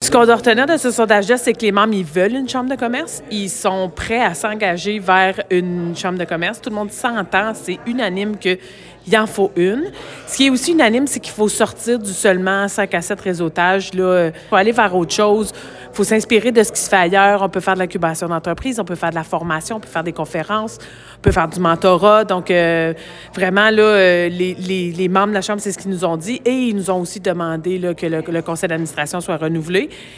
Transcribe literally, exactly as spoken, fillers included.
Ce qu'on doit retenir de ce sondage-là, c'est que les membres, ils veulent une chambre de commerce. Ils sont prêts à s'engager vers une chambre de commerce. Tout le monde s'entend, c'est unanime qu'il en faut une. Ce qui est aussi unanime, c'est qu'il faut sortir du seulement cinq à sept réseautage. Il faut aller vers autre chose. Il faut s'inspirer de ce qui se fait ailleurs. On peut faire de l'incubation d'entreprise, on peut faire de la formation, on peut faire des conférences, on peut faire du mentorat. Donc, euh, vraiment, là, euh, les, les, les membres de la Chambre, c'est ce qu'ils nous ont dit. Et ils nous ont aussi demandé là, que le, le conseil d'administration soit renouvelé.